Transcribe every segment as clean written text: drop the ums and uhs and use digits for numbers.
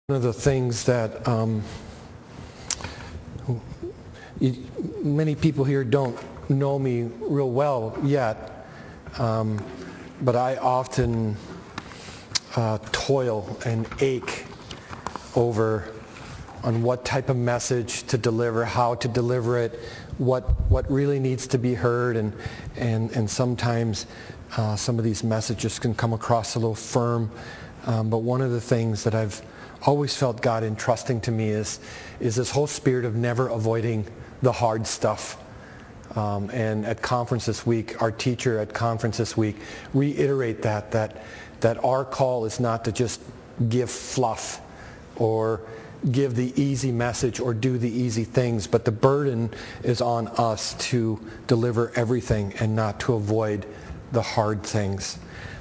One of the things that many people here don't know me real well yet, but I often toil and ache over on what type of message to deliver, how to deliver it, what really needs to be heard, and sometimes some of these messages can come across a little firm. But one of the things that I've always felt God entrusting to me is this whole spirit of never avoiding the hard stuff. And at conference this week, our teacher at conference this week reiterate that our call is not to just give fluff or give the easy message or do the easy things, but the burden is on us to deliver everything and not to avoid the hard things.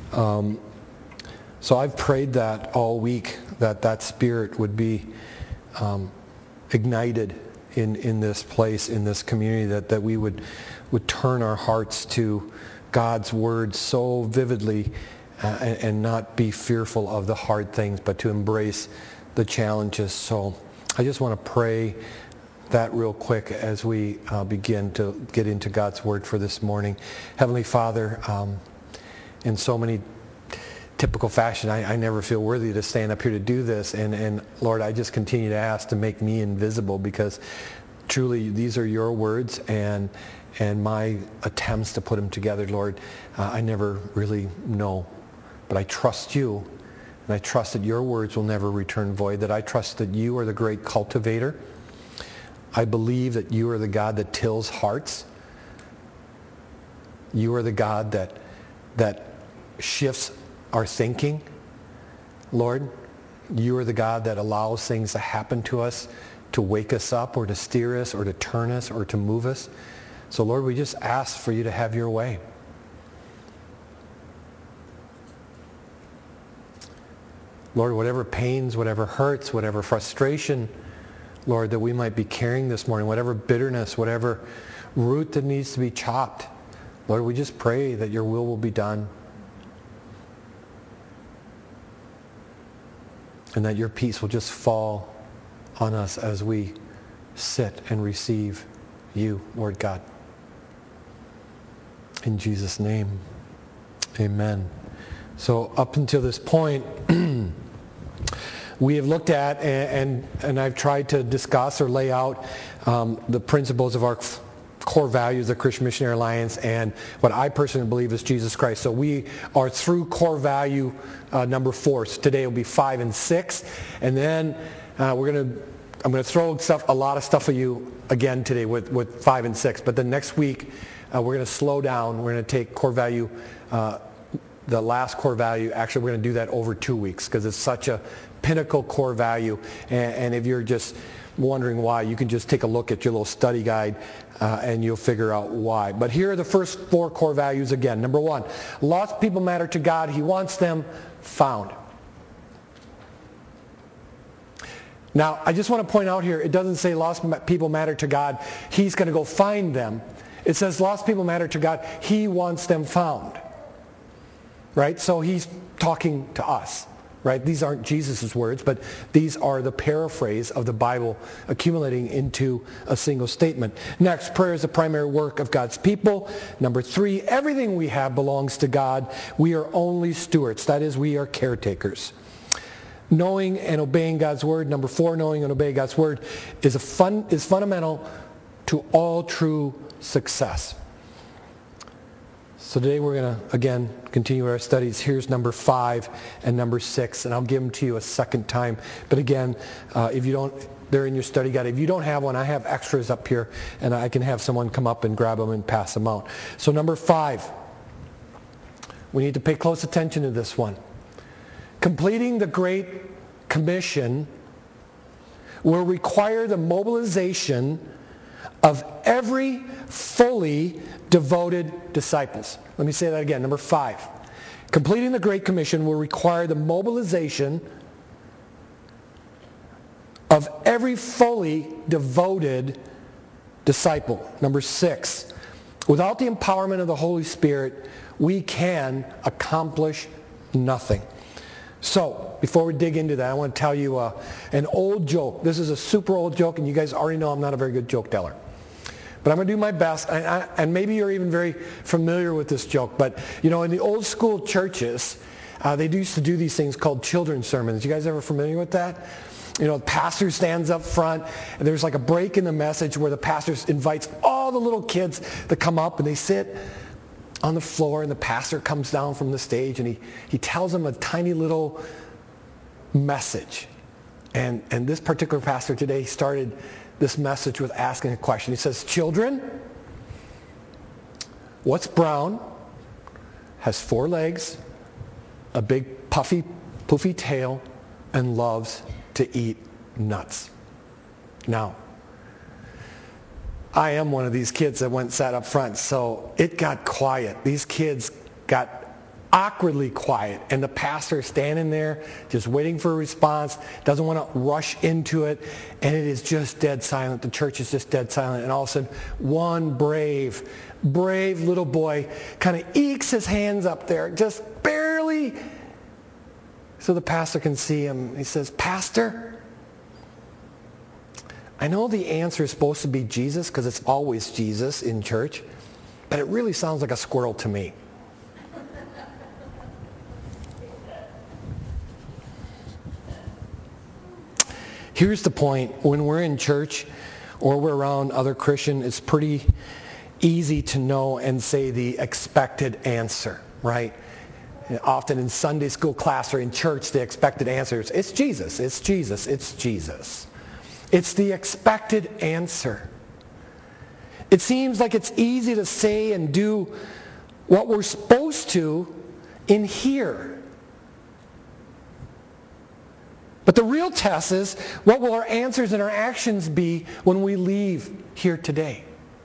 So I've prayed that all week, that spirit would be ignited in this place, in this community, that we would turn our hearts to God's word so vividly and not be fearful of the hard things, but to embrace the challenges. So I just want to pray that real quick as we begin to get into God's word for this morning. Heavenly Father, in so many typical fashion, I never feel worthy to stand up here to do this, and Lord, I just continue to ask to make me invisible, because truly these are your words, and my attempts to put them together, Lord, I never really know. But I trust you, and I trust that your words will never return void, that I trust that you are the great cultivator. I believe that you are the God that tills hearts. You are the God that shifts our thinking. Lord, you are the God that allows things to happen to us, to wake us up or to steer us or to turn us or to move us. So Lord, we just ask for you to have your way. Lord, whatever pains, whatever hurts, whatever frustration, Lord, that we might be carrying this morning, whatever bitterness, whatever root that needs to be chopped, Lord, we just pray that your will be done. And that your peace will just fall on us as we sit and receive you, Lord God. In Jesus' name, amen. So up until this point, we have looked at and I've tried to discuss or lay out the principles of our core values of the Christian Missionary Alliance and what I personally believe is Jesus Christ. So we are through core value number 4. So today will be 5 and 6, and then I'm going to throw a lot of stuff at you again today with 5 and 6. But then next week we're going to slow down. We're going to take core value, the last core value. Actually, we're going to do that over 2 weeks because it's such a pinnacle core value. And if you're just wondering why, you can just take a look at your little study guide and you'll figure out why. But here are the first 4 core values again. Number 1, lost people matter to God. He wants them found. Now, I just want to point out here, it doesn't say lost people matter to God. He's going to go find them. It says lost people matter to God. He wants them found. Right? So he's talking to us. Right? These aren't Jesus' words, but these are the paraphrase of the Bible accumulating into a single statement. Next, prayer is the primary work of God's people. Number 3, everything we have belongs to God. We are only stewards. That is, we are caretakers. Knowing and obeying God's word. Number 4, knowing and obeying God's word is fundamental to all true success. So today we're going to, again, continue our studies. Here's number 5 and number 6, and I'll give them to you a second time. But again, if you don't, they're in your study guide. If you don't have one, I have extras up here, and I can have someone come up and grab them and pass them out. So number 5, we need to pay close attention to this one. Completing the Great Commission will require the mobilization of every fully devoted disciples. Let me say that again. Number 5. Completing the Great Commission will require the mobilization of every fully devoted disciple. Number 6. Without the empowerment of the Holy Spirit, we can accomplish nothing. So, before we dig into that, I want to tell you an old joke. This is a super old joke, and you guys already know I'm not a very good joke teller. But I'm going to do my best, and maybe you're even very familiar with this joke. But, in the old school churches, they used to do these things called children's sermons. You guys ever familiar with that? The pastor stands up front, and there's like a break in the message where the pastor invites all the little kids to come up, and they sit on the floor, and the pastor comes down from the stage, and he tells them a tiny little message. And this particular pastor today started this message with asking a question. He says, "Children, what's brown, has 4 legs, a big puffy, poofy tail, and loves to eat nuts?" Now, I am one of these kids that went and sat up front, so it got quiet. These kids got awkwardly quiet, and the pastor standing there just waiting for a response, doesn't want to rush into it, and it is just dead silent. The church is just dead silent, and all of a sudden, one brave little boy kind of ekes his hands up there, just barely, so the pastor can see him. He says, "Pastor, I know the answer is supposed to be Jesus because it's always Jesus in church, but it really sounds like a squirrel to me." Here's the point. When we're in church or we're around other Christians, it's pretty easy to know and say the expected answer, right? Often in Sunday school class or in church, the expected answer is, "It's Jesus, it's Jesus, it's Jesus." It's the expected answer. It seems like it's easy to say and do what we're supposed to in here. But the real test is, what will our answers and our actions be when we leave here today?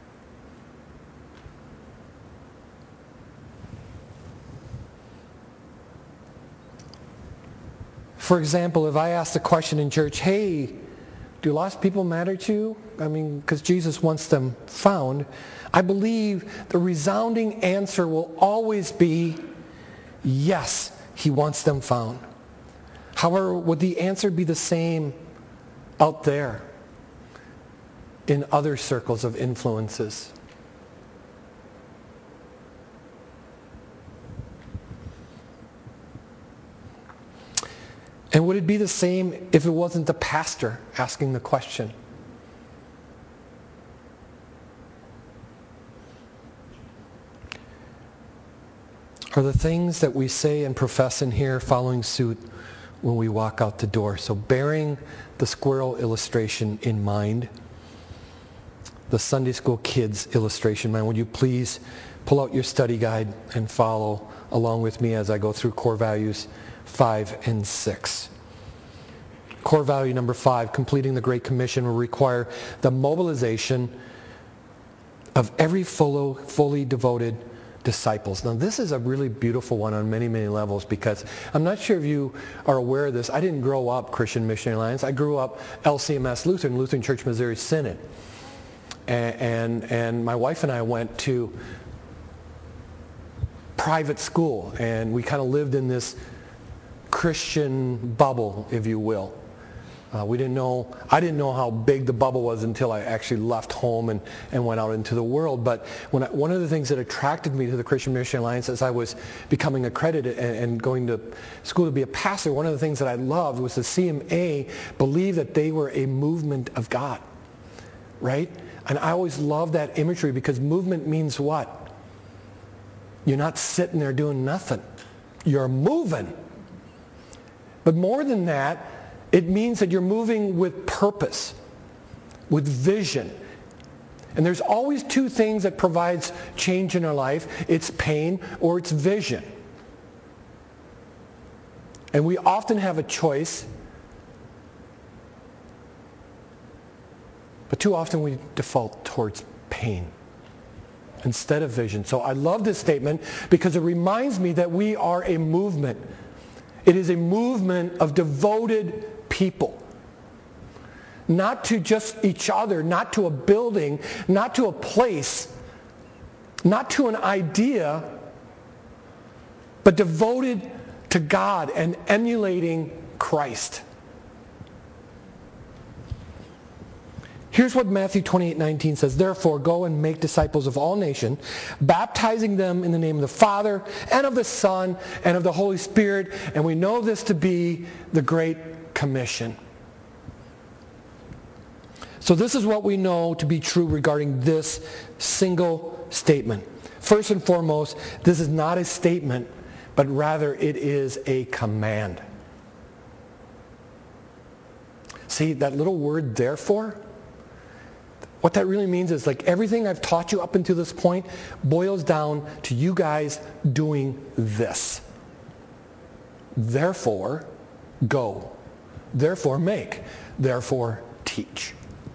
For example, if I ask the question in church, "Hey, do lost people matter to you?" Because Jesus wants them found. I believe the resounding answer will always be, yes, he wants them found. However, would the answer be the same out there in other circles of influences? And would it be the same if it wasn't the pastor asking the question? Are the things that we say and profess in here following suit when we walk out the door? So bearing the squirrel illustration in mind, the Sunday school kids illustration, man, would you please pull out your study guide and follow along with me as I go through core values 5 and 6. Core value number 5, completing the Great Commission, will require the mobilization of every fully devoted disciples. Now, this is a really beautiful one on many, many levels, because I'm not sure if you are aware of this. I didn't grow up Christian Missionary Alliance. I grew up LCMS Lutheran Church Missouri Synod. And my wife and I went to private school, and we kind of lived in this Christian bubble, if you will. I didn't know how big the bubble was until I actually left home and went out into the world. But one of the things that attracted me to the Christian Missionary Alliance as I was becoming accredited and going to school to be a pastor, one of the things that I loved was the CMA believed that they were a movement of God, right? And I always loved that imagery, because movement means what? You're not sitting there doing nothing. You're moving. But more than that, it means that you're moving with purpose, with vision. And there's always 2 things that provides change in our life. It's pain or it's vision. And we often have a choice, but too often we default towards pain instead of vision. So I love this statement because it reminds me that we are a movement. It is a movement of devoted people. Not to just each other, not to a building, not to a place, not to an idea, but devoted to God and emulating Christ. Here's what Matthew 28:19 says. Therefore, go and make disciples of all nations, baptizing them in the name of the Father and of the Son and of the Holy Spirit. And we know this to be the Great Commission. So this is what we know to be true regarding this single statement. First and foremost, this is not a statement, but rather it is a command. See, that little word, therefore, what that really means is like everything I've taught you up until this point boils down to you guys doing this. Therefore, go. Therefore, make. Therefore, teach.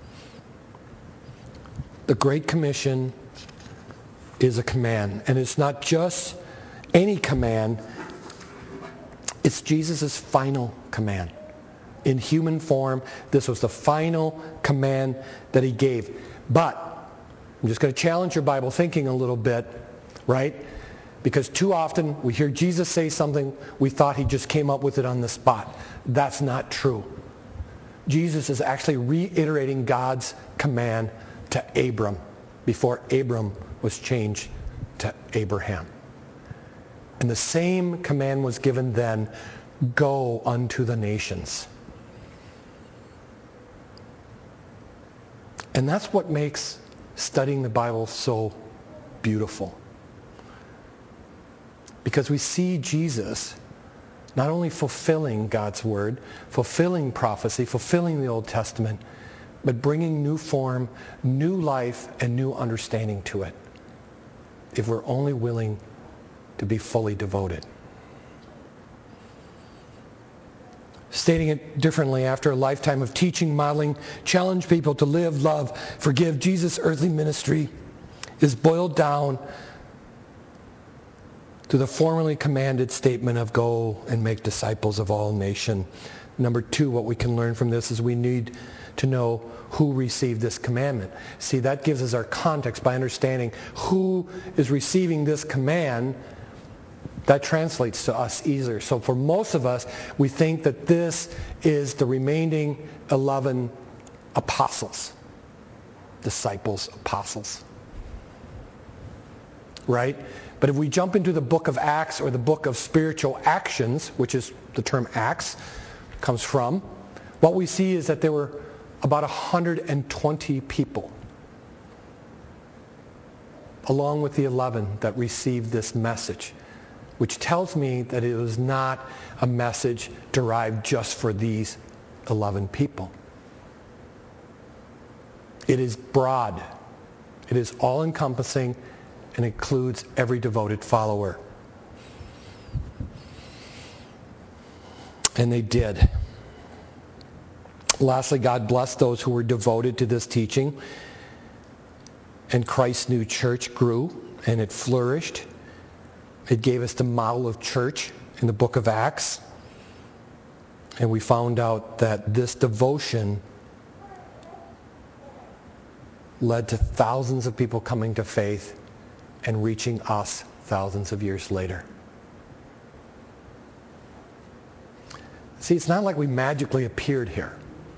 The Great Commission is a command. And it's not just any command. It's Jesus' final command. In human form, this was the final command that he gave. But I'm just going to challenge your Bible thinking a little bit, right? Because too often we hear Jesus say something, we thought he just came up with it on the spot. That's not true. Jesus is actually reiterating God's command to Abram before Abram was changed to Abraham. And the same command was given then, go unto the nations. And that's what makes studying the Bible so beautiful. Because we see Jesus not only fulfilling God's word, fulfilling prophecy, fulfilling the Old Testament, but bringing new form, new life, and new understanding to it, if we're only willing to be fully devoted. Stating it differently, after a lifetime of teaching, modeling, challenge people to live, love, forgive, Jesus' earthly ministry is boiled down to the formally commanded statement of go and make disciples of all nations. Number two, what we can learn from this is we need to know who received this commandment. See, that gives us our context by understanding who is receiving this command. That translates to us easier. So for most of us, we think that this is the remaining 11 apostles. Disciples, apostles. Right? But if we jump into the book of Acts or the book of spiritual actions, which is the term Acts comes from, what we see is that there were about 120 people, along with the 11 that received this message, which tells me that it was not a message derived just for these 11 people. It is broad. It is all-encompassing and includes every devoted follower. And they did. Lastly, God blessed those who were devoted to this teaching. And Christ's new church grew and it flourished. It gave us the model of church in the book of Acts. And we found out that this devotion led to thousands of people coming to faith and reaching us thousands of years later. See, it's not like we magically appeared here.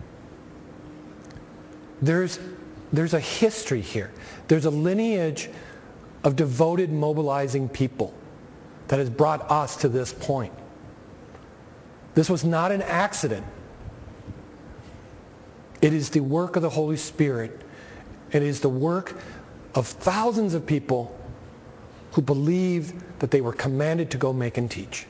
There's a history here. There's a lineage of devoted, mobilizing people that has brought us to this point. This was not an accident. It is the work of the Holy Spirit. It is the work of thousands of people who believed that they were commanded to go make and teach.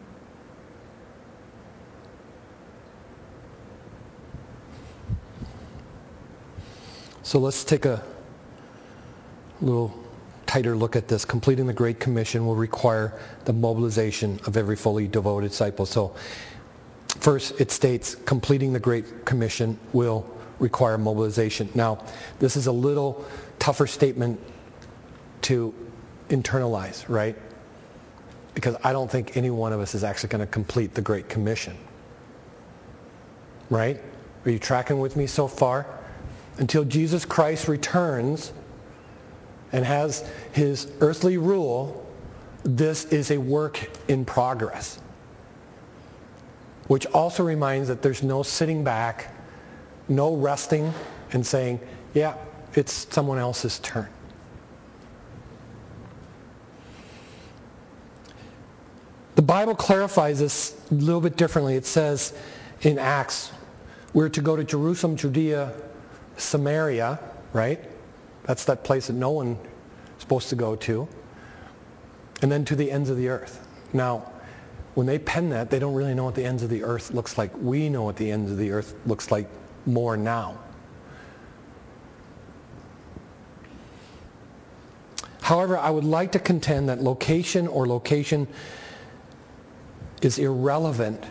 So let's take a little tighter look at this. Completing the Great Commission will require the mobilization of every fully devoted disciple. So first it states completing the Great Commission will require mobilization. Now, this is a little tougher statement to internalize, right? Because I don't think any one of us is actually going to complete the Great Commission. Right? Are you tracking with me so far? Until Jesus Christ returns and has his earthly rule, this is a work in progress. which also reminds that there's no sitting back, no resting and saying, yeah, it's someone else's turn. The Bible clarifies this a little bit differently. It says in Acts, we're to go to Jerusalem, Judea, Samaria, right? That's that place that no one is supposed to go to. And then to the ends of the earth. Now, when they pen that, they don't really know what the ends of the earth looks like. We know what the ends of the earth looks like more now. However, I would like to contend that location or location is irrelevant.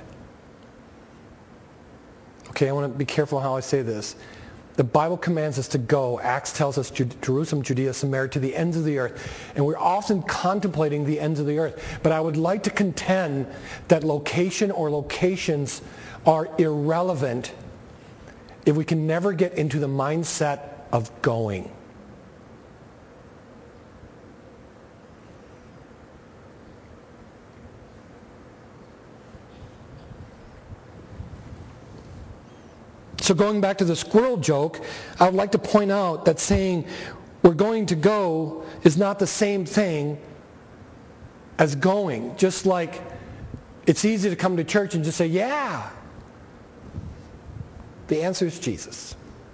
Okay, I want to be careful how I say this. The Bible commands us to go. Acts tells us Jerusalem, Judea, Samaria, to the ends of the earth. And we're often contemplating the ends of the earth. But I would like to contend that location or locations are irrelevant if we can never get into the mindset of going. So going back to the squirrel joke, I would like to point out that saying we're going to go is not the same thing as going. Just like it's easy to come to church and just say, yeah. The answer is Jesus.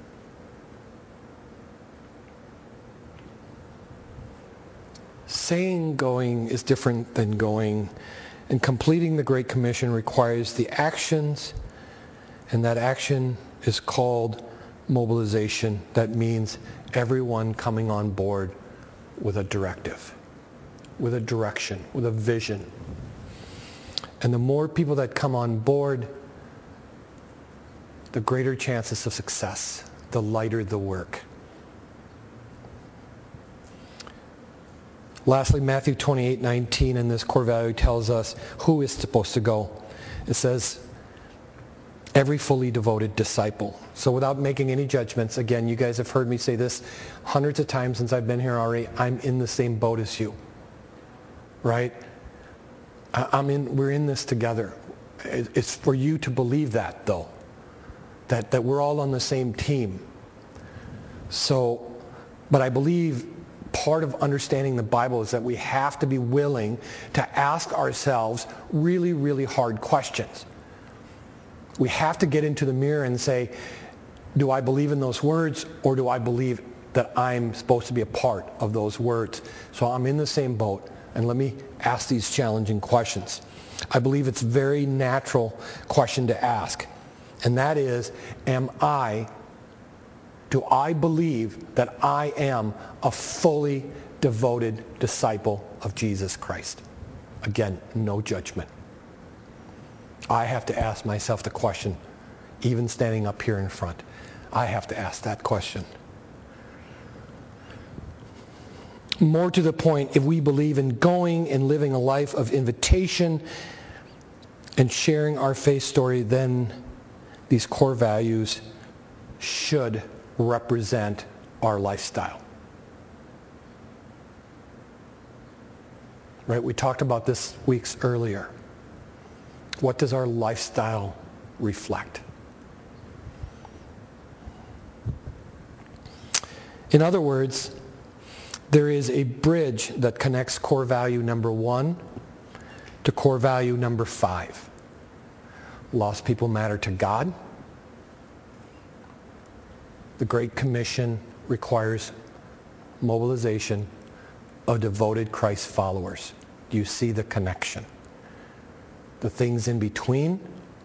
Saying going is different than going, and completing the Great Commission requires the actions, and that action is called mobilization. That means everyone coming on board with a directive, with a direction, with a vision. And the more people that come on board, the greater chances of success, the lighter the work. Lastly, Matthew 28:19 in this core value tells us who is supposed to go. It says, every fully devoted disciple. So without making any judgments, again, you guys have heard me say this hundreds of times since I've been here already, I'm in the same boat as you. Right? We're in this together. It's for you to believe that, though. That we're all on the same team. So, but I believe part of understanding the Bible is that we have to be willing to ask ourselves really, really hard questions. We have to get into the mirror and say, do I believe in those words, or do I believe that I'm supposed to be a part of those words? So I'm in the same boat, and let me ask these challenging questions. I believe it's a very natural question to ask, and that is, do I believe that I am a fully devoted disciple of Jesus Christ? Again, no judgment. I have to ask myself the question, even standing up here in front. I have to ask that question. More to the point, if we believe in going and living a life of invitation and sharing our faith story, then these core values should represent our lifestyle. Right? We talked about this weeks earlier. What does our lifestyle reflect? In other words, there is a bridge that connects core value number 1 to core value number 5. Lost people matter to God. The Great Commission requires mobilization of devoted Christ followers. Do you see the connection? The things in between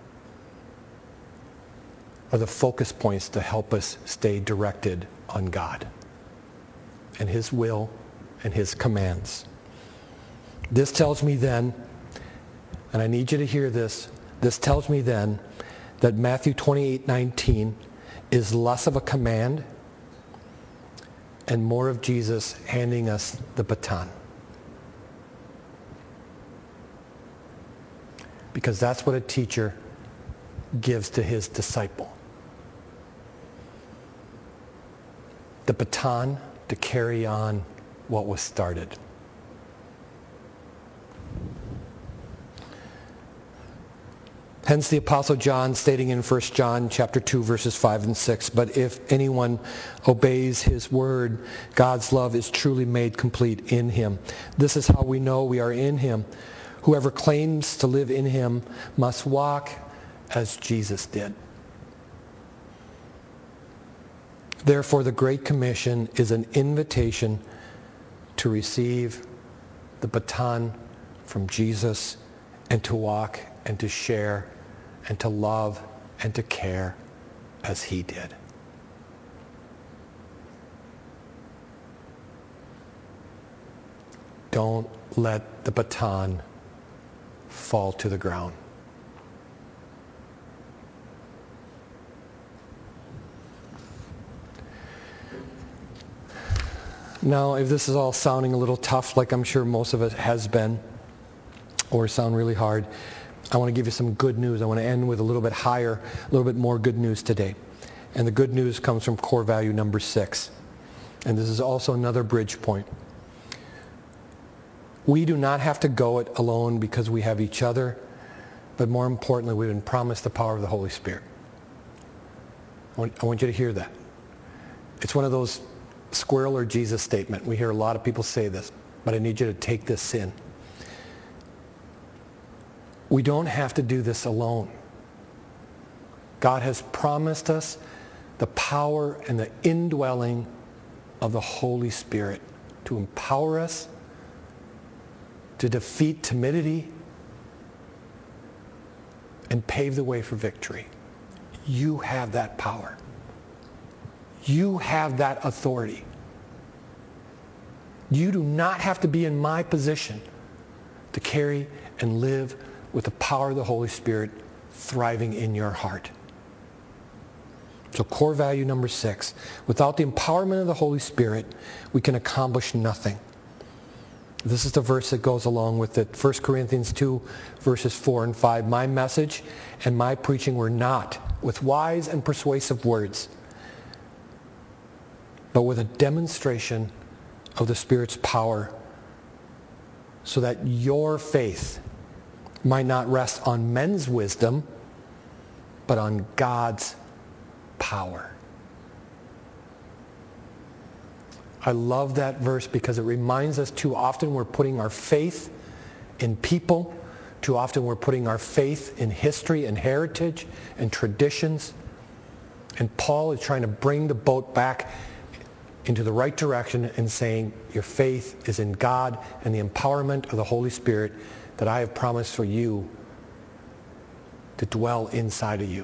are the focus points to help us stay directed on God and His will and His commands. This tells me then, and I need you to hear this, this tells me then that Matthew 28:19 is less of a command and more of Jesus handing us the baton. Because that's what a teacher gives to his disciple. The baton to carry on what was started. Hence the Apostle John stating in 1 John chapter 2, verses 5 and 6, "But if anyone obeys his word, God's love is truly made complete in him. This is how we know we are in him. Whoever claims to live in him must walk as Jesus did." Therefore, the Great Commission is an invitation to receive the baton from Jesus and to walk and to share and to love and to care as he did. Don't let the baton fall to the ground. Now, if this is all sounding a little tough, like I'm sure most of it has been, or sound really hard, I want to give you some good news. I want to end with a little bit higher, a little bit more good news today. And the good news comes from core value number 6. And this is also another bridge point. We do not have to go it alone because we have each other, but more importantly, we've been promised the power of the Holy Spirit. I want you to hear that. It's one of those squirrel or Jesus statement. We hear a lot of people say this, but I need you to take this in. We don't have to do this alone. God has promised us the power and the indwelling of the Holy Spirit to empower us, to defeat timidity, and pave the way for victory. You have that power. You have that authority. You do not have to be in my position to carry and live with the power of the Holy Spirit thriving in your heart. So core value number 6, without the empowerment of the Holy Spirit, we can accomplish nothing. This is the verse that goes along with it. 1 Corinthians 2, verses 4 and 5. "My message and my preaching were not with wise and persuasive words, but with a demonstration of the Spirit's power, so that your faith might not rest on men's wisdom, but on God's power." I love that verse because it reminds us too often we're putting our faith in people. Too often we're putting our faith in history and heritage and traditions. And Paul is trying to bring the boat back into the right direction and saying your faith is in God and the empowerment of the Holy Spirit that I have promised for you to dwell inside of you.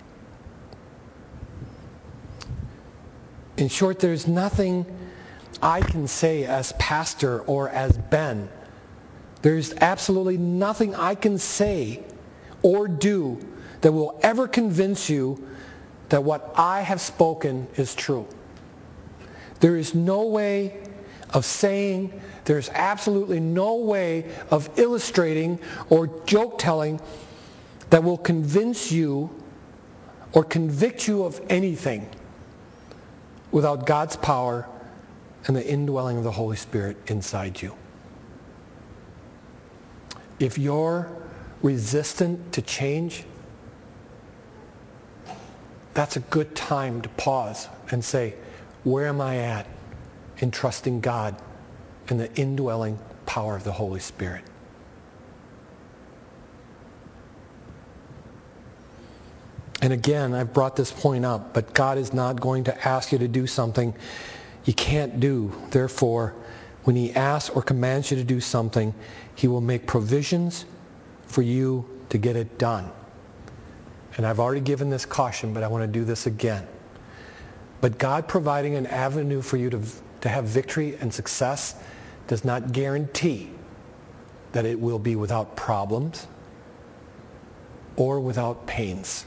In short, there's nothing I can say as pastor or as Ben. There's absolutely nothing I can say or do that will ever convince you that what I have spoken is true. There is no way of saying, there's absolutely no way of illustrating or joke telling that will convince you or convict you of anything without God's power and the indwelling of the Holy Spirit inside you. If you're resistant to change, that's a good time to pause and say, where am I at in trusting God and the indwelling power of the Holy Spirit? And again, I've brought this point up, but God is not going to ask you to do something you can't do. Therefore, when he asks or commands you to do something, he will make provisions for you to get it done. And I've already given this caution, but I want to do this again. But God providing an avenue for you to have victory and success does not guarantee that it will be without problems or without pains.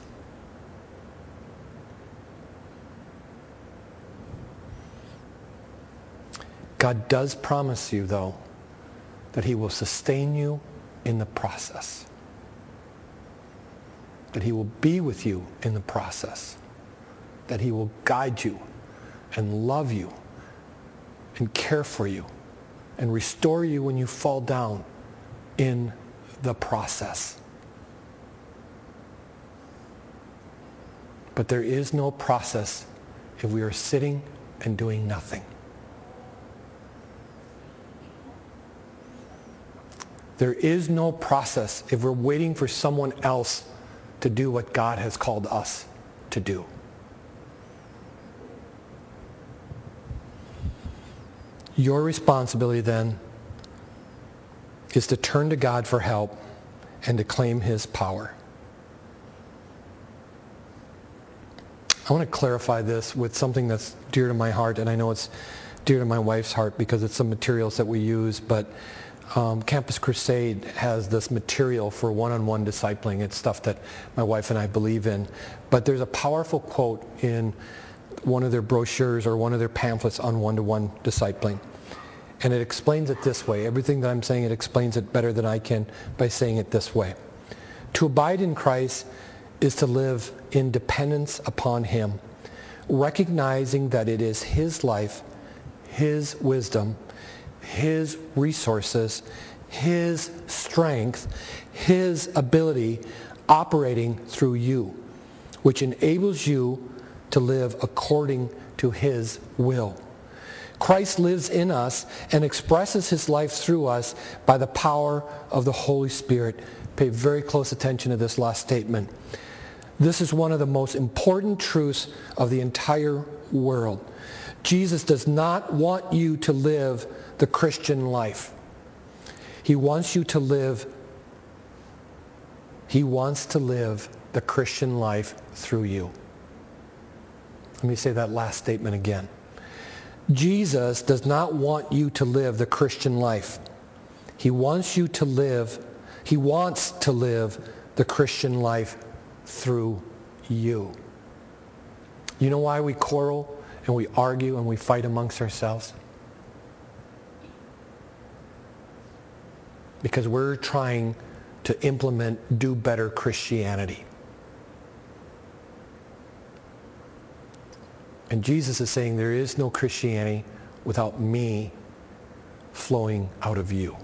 God does promise you, though, that he will sustain you in the process. That he will be with you in the process. That he will guide you and love you and care for you and restore you when you fall down in the process. But there is no process if we are sitting and doing nothing. There is no process if we're waiting for someone else to do what God has called us to do. Your responsibility then is to turn to God for help and to claim his power. I want to clarify this with something that's dear to my heart, and I know it's dear to my wife's heart because it's some materials that we use, but Campus Crusade has this material for one-on-one discipling. It's stuff that my wife and I believe in. But there's a powerful quote in one of their brochures or one of their pamphlets on one-to-one discipling. And it explains it this way. Everything that I'm saying, it explains it better than I can by saying it this way. To abide in Christ is to live in dependence upon him, recognizing that it is his life, his wisdom, his resources, his strength, his ability operating through you, which enables you to live according to his will. Christ lives in us and expresses his life through us by the power of the Holy Spirit. Pay very close attention to this last statement. This is one of the most important truths of the entire world. Jesus does not want you to live the Christian life. He wants to live the Christian life through you. Let me say that last statement again. Jesus does not want you to live the Christian life. He wants to live the Christian life through you. You know why we quarrel and we argue and we fight amongst ourselves? Because we're trying to implement do better Christianity. And Jesus is saying there is no Christianity without me flowing out of you.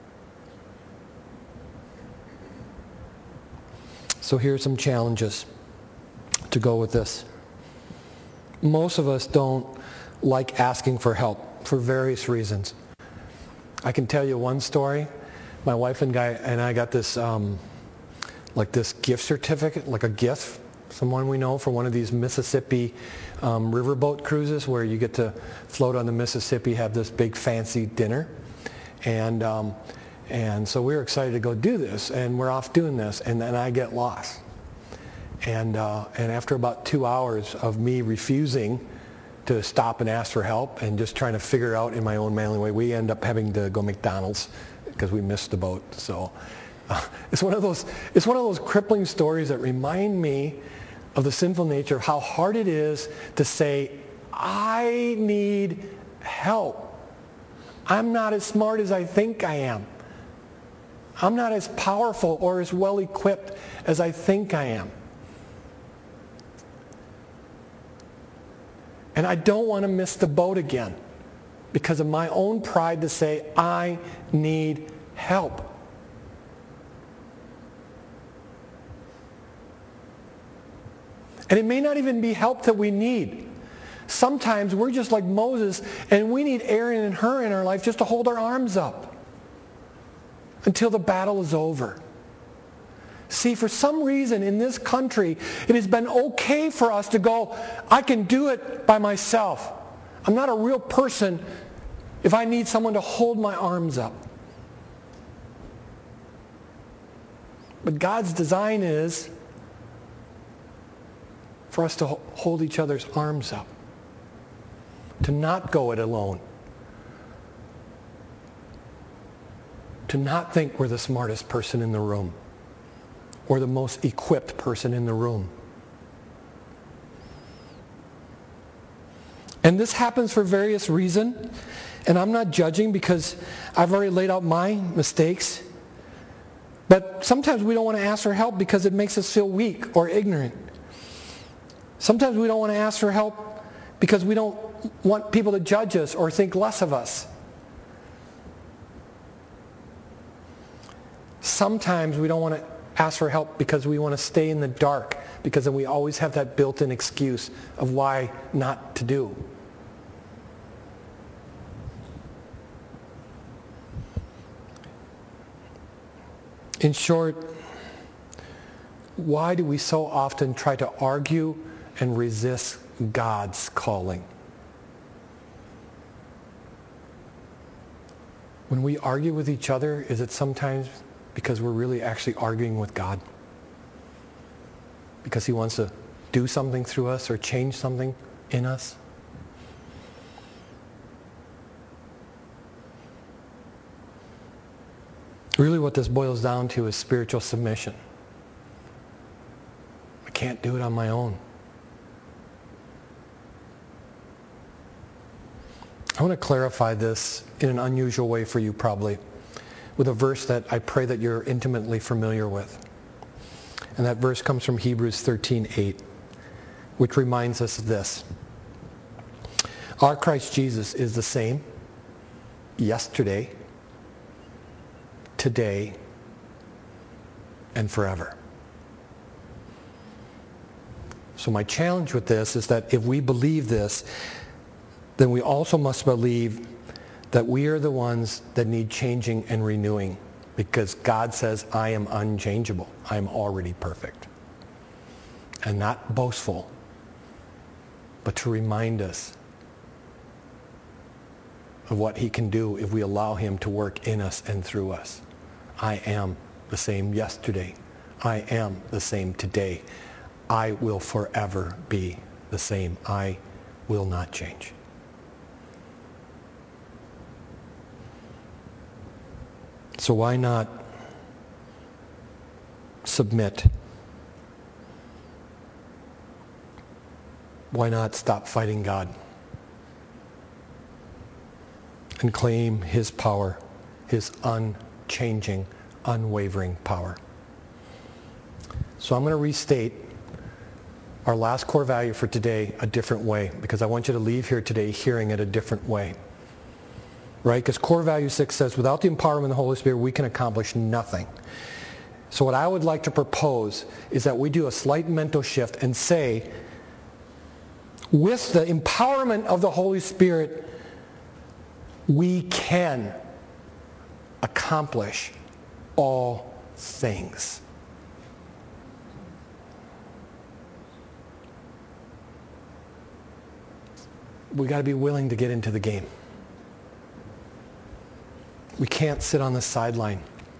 So here are some challenges to go with this. Most of us don't like asking for help for various reasons. I can tell you one story. My wife and I got this this gift certificate, like a gift, someone we know, for one of these Mississippi riverboat cruises where you get to float on the Mississippi, have this big fancy dinner. And so we were excited to go do this, and we're off doing this, and then I get lost. And after about 2 hours of me refusing to stop and ask for help and just trying to figure out in my own manly way, we end up having to go McDonald's because we missed the boat. So it's one of those crippling stories that remind me of the sinful nature of how hard it is to say, I need help. I'm not as smart as I think I am. I'm not as powerful or as well equipped as I think I am. And I don't want to miss the boat again because of my own pride to say, I need help. And it may not even be help that we need. Sometimes we're just like Moses and we need Aaron and Hur in our life just to hold our arms up until the battle is over. See, for some reason in this country, it has been okay for us to go, I can do it by myself. I'm not a real person if I need someone to hold my arms up. But God's design is for us to hold each other's arms up, to not go it alone, to not think we're the smartest person in the room or the most equipped person in the room. And this happens for various reasons, and I'm not judging because I've already laid out my mistakes. But sometimes we don't want to ask for help because it makes us feel weak or ignorant. Sometimes we don't want to ask for help because we don't want people to judge us or think less of us. Sometimes we don't want to ask for help because we want to stay in the dark, because then we always have that built-in excuse of why not to do. In short, why do we so often try to argue and resist God's calling? When we argue with each other, is it sometimes because we're really actually arguing with God? Because he wants to do something through us or change something in us? Really what this boils down to is spiritual submission. I can't do it on my own. I want to clarify this in an unusual way for you probably, with a verse that I pray that you're intimately familiar with. And that verse comes from Hebrews 13:8, which reminds us of this. Our Christ Jesus is the same yesterday, today, and forever. So my challenge with this is that if we believe this, then we also must believe that we are the ones that need changing and renewing, because God says, I am unchangeable. I am already perfect. And not boastful, but to remind us of what he can do if we allow him to work in us and through us. I am the same yesterday. I am the same today. I will forever be the same. I will not change. So why not submit? Why not stop fighting God and claim his power, his unchanging, unwavering power? So I'm going to restate our last core value for today a different way, because I want you to leave here today hearing it a different way. Right? Because core value 6 says, without the empowerment of the Holy Spirit, we can accomplish nothing. So what I would like to propose is that we do a slight mental shift and say, with the empowerment of the Holy Spirit, we can accomplish all things. We got to be willing to get into the game. We can't sit on the sideline.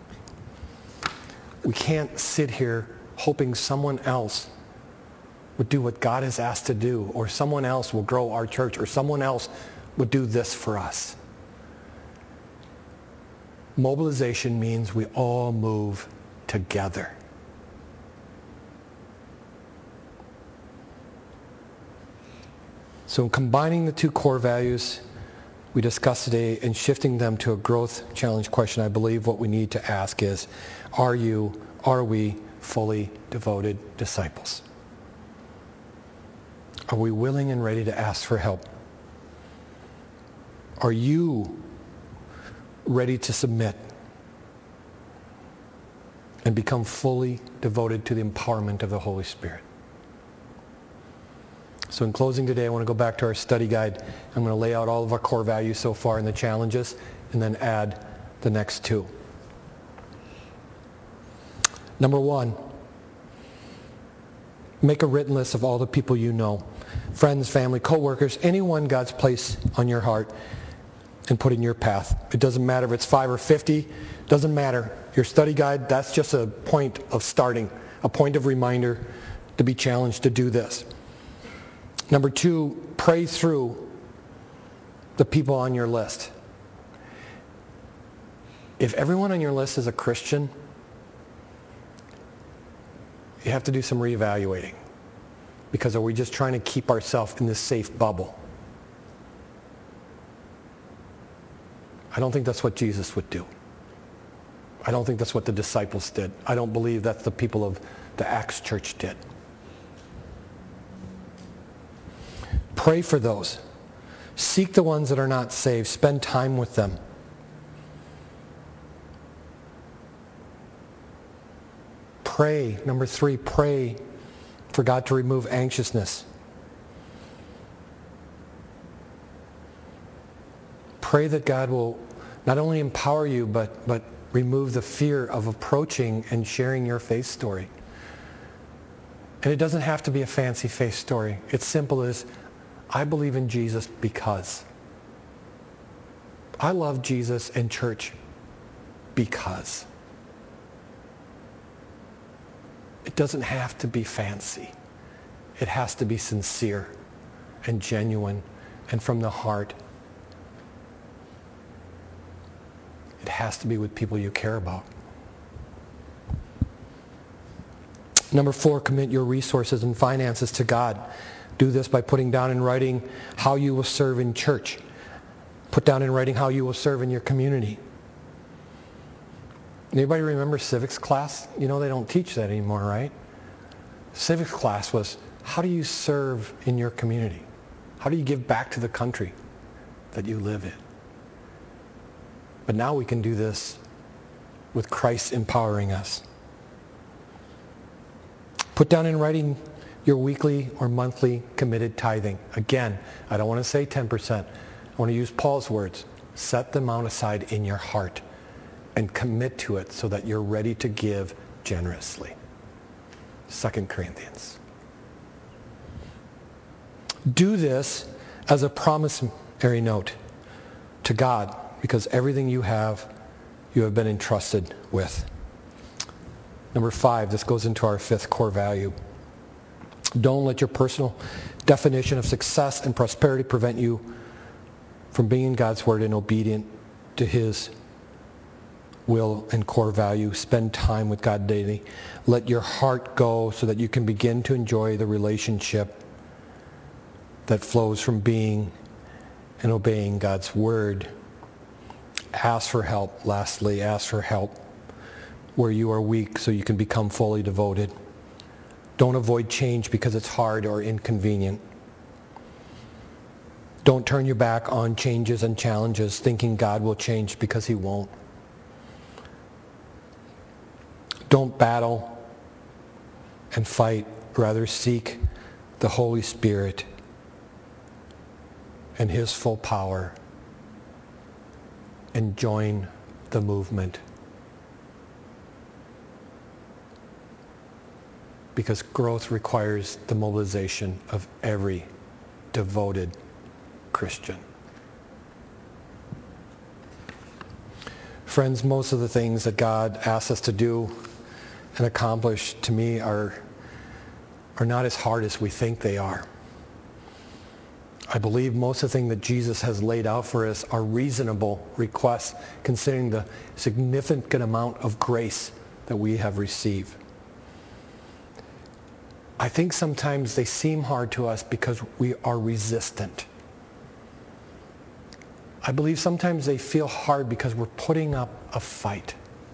We can't sit here hoping someone else would do what God has asked to do, or someone else will grow our church, or someone else would do this for us. Mobilization means we all move together. So combining the two core values we discussed today and shifting them to a growth challenge question, I believe what we need to ask is, are we fully devoted disciples? Are we willing and ready to ask for help? Are you ready to submit and become fully devoted to the empowerment of the Holy Spirit? So in closing today, I want to go back to our study guide. I'm going to lay out all of our core values so far and the challenges, and then add the next two. Number 1, make a written list of all the people you know, friends, family, co-workers, anyone God's placed on your heart and put in your path. It doesn't matter if it's 5 or 50. Doesn't matter. Your study guide, that's just a point of starting, a point of reminder to be challenged to do this. Number 2, pray through the people on your list. If everyone on your list is a Christian, you have to do some reevaluating. Because are we just trying to keep ourselves in this safe bubble? I don't think that's what Jesus would do. I don't think that's what the disciples did. I don't believe that's the people of the Acts church did. Pray for those. Seek the ones that are not saved. Spend time with them. Pray. Number 3, pray for God to remove anxiousness. Pray that God will not only empower you, but remove the fear of approaching and sharing your faith story. And it doesn't have to be a fancy faith story. It's simple as, I believe in Jesus because. I love Jesus and church because. It doesn't have to be fancy. It has to be sincere and genuine and from the heart. It has to be with people you care about. Number 4, commit your resources and finances to God. Do this by putting down in writing how you will serve in church. Put down in writing how you will serve in your community. Anybody remember civics class? You know they don't teach that anymore, right? Civics class was, how do you serve in your community? How do you give back to the country that you live in? But now we can do this with Christ empowering us. Put down in writing your weekly or monthly committed tithing. Again, I don't want to say 10%. I want to use Paul's words. Set the amount aside in your heart and commit to it so that you're ready to give generously. 2 Corinthians. Do this as a promissory note to God, because everything you have been entrusted with. Number 5, this goes into our 5th core value. Don't let your personal definition of success and prosperity prevent you from being in God's word and obedient to his will and core value. Spend time with God daily. Let your heart go so that you can begin to enjoy the relationship that flows from being and obeying God's word. Ask for help. Lastly, ask for help where you are weak so you can become fully devoted. Don't avoid change because it's hard or inconvenient. Don't turn your back on changes and challenges thinking God will change, because he won't. Don't battle and fight. Rather seek the Holy Spirit and his full power and join the movement. Because growth requires the mobilization of every devoted Christian. Friends, most of the things that God asks us to do and accomplish, to me, are not as hard as we think they are. I believe most of the things that Jesus has laid out for us are reasonable requests, considering the significant amount of grace that we have received. I think sometimes they seem hard to us because we are resistant. I believe sometimes they feel hard because we're putting up a fight.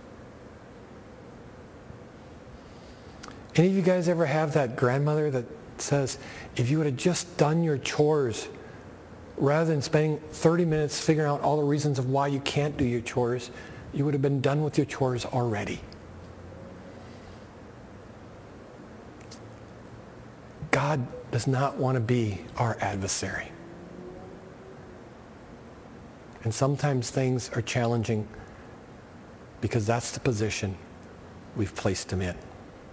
Any of you guys ever have that grandmother that says, if you would have just done your chores, rather than spending 30 minutes figuring out all the reasons of why you can't do your chores, you would have been done with your chores already? God does not want to be our adversary. And sometimes things are challenging because that's the position we've placed him in.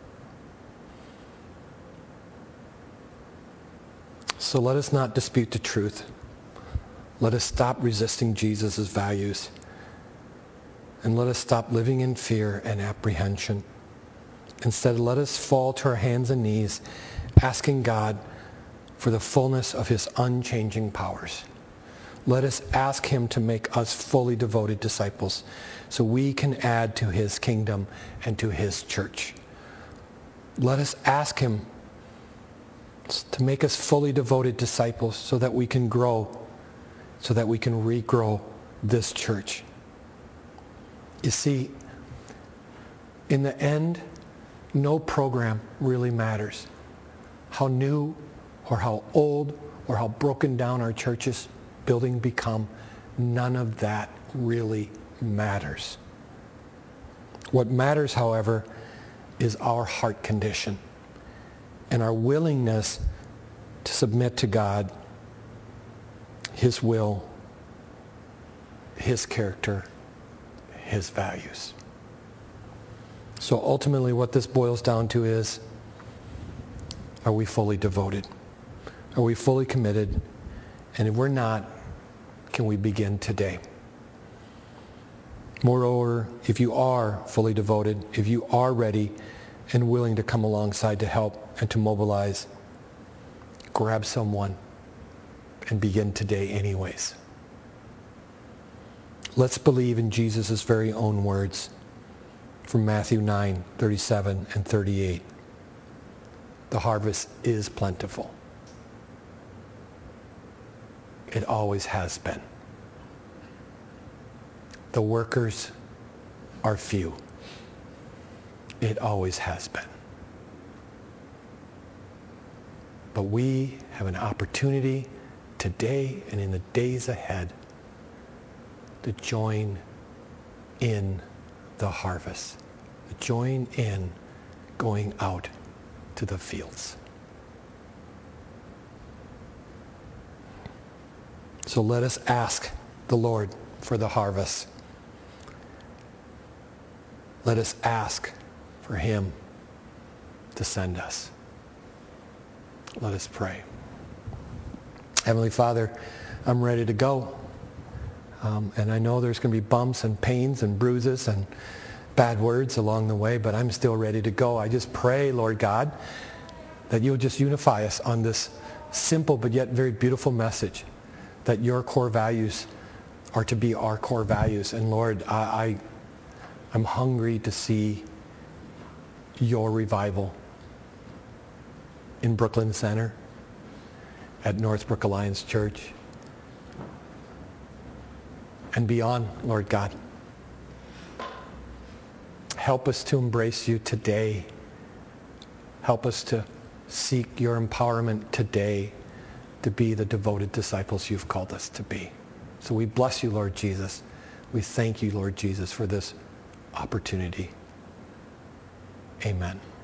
So let us not dispute the truth. Let us stop resisting Jesus' values. And let us stop living in fear and apprehension. Instead, let us fall to our hands and knees, asking God for the fullness of his unchanging powers. Let us ask him to make us fully devoted disciples so we can add to his kingdom and to his church. Let us ask him to make us fully devoted disciples so that we can grow, so that we can regrow this church. You see, in the end, no program really matters. How new or how old or how broken down our churches building become, none of that really matters. What matters, however, is our heart condition and our willingness to submit to God, His will, His character, His values. So ultimately what this boils down to is, are we fully devoted? Are we fully committed? And if we're not, can we begin today? Moreover, if you are fully devoted, if you are ready and willing to come alongside to help and to mobilize, grab someone and begin today anyways. Let's believe in Jesus' very own words from Matthew 9:37 and 38. The harvest is plentiful. It always has been. The workers are few. It always has been. But we have an opportunity today and in the days ahead to join in the harvest, to join in going out to the fields. So let us ask the Lord for the harvest. Let us ask for Him to send us. Let us pray. Heavenly Father, I'm ready to go. And I know there's going to be bumps and pains and bruises and bad words along the way, but I'm still ready to go. I just pray, Lord God, that you'll just unify us on this simple but yet very beautiful message, that your core values are to be our core values. And Lord, I'm hungry to see your revival in Brooklyn Center, at Northbrook Alliance Church, and beyond, Lord God. Help us to embrace you today. Help us to seek your empowerment today to be the devoted disciples you've called us to be. So we bless you, Lord Jesus. We thank you, Lord Jesus, for this opportunity. Amen.